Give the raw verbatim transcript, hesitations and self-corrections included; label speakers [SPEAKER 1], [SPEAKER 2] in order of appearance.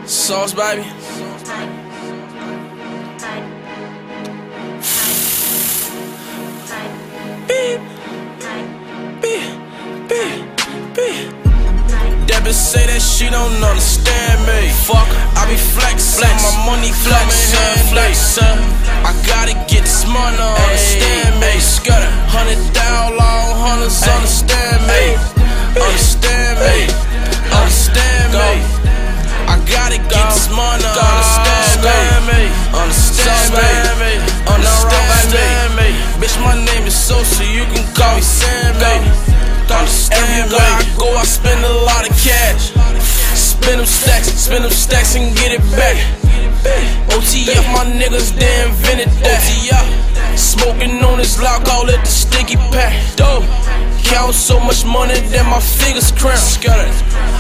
[SPEAKER 1] Sauce, baby. Beep, beep, beep, beep. That bitch say that she don't understand me. Fuck, I be flexin', flex. My money flexin', flexin'. I gotta get this money, understand me. Scutter, hundred down long, hunters understand me. Understand me, understand me. I gotta get this money, understand me. Understand me, understand me. Bitch, my name is Sosa, you can call me Sammy. Everywhere I go, I spend a lot of cash. Spend them stacks, spend them stacks and get it back. O T F, my niggas, they invented that. O T F, smoking on this lock, call it the sticky pack. Dope, count so much money that my fingers cramp.